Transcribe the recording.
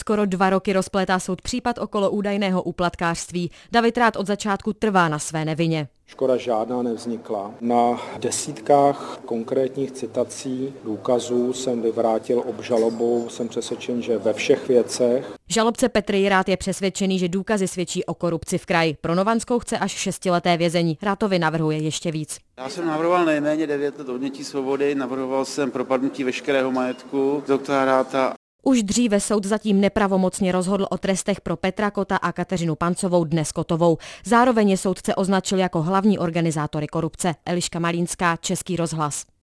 Skoro 2 roky rozplétá soud případ okolo údajného úplatkářství. David Rath od začátku trvá na své nevině. Škoda žádná nevznikla. Na desítkách konkrétních citací, důkazů jsem vyvrátil obžalobou. Jsem přesvědčen, že ve všech věcech. Žalobce Petr Jiráth je přesvědčený, že důkazy svědčí o korupci v kraji. Pro Novanskou chce až 6leté vězení. Rathovi navrhuje ještě víc. Já jsem navrhoval nejméně 9 let odnětí svobody, navrhoval jsem propadnutí veškerého majetku doktora Ratha. Už dříve soud zatím nepravomocně rozhodl o trestech pro Petra Kota a Kateřinu Pancovou, dnes Kotovou. Zároveň je soudce označil jako hlavní organizátory korupce. Eliška Malínská, Český rozhlas.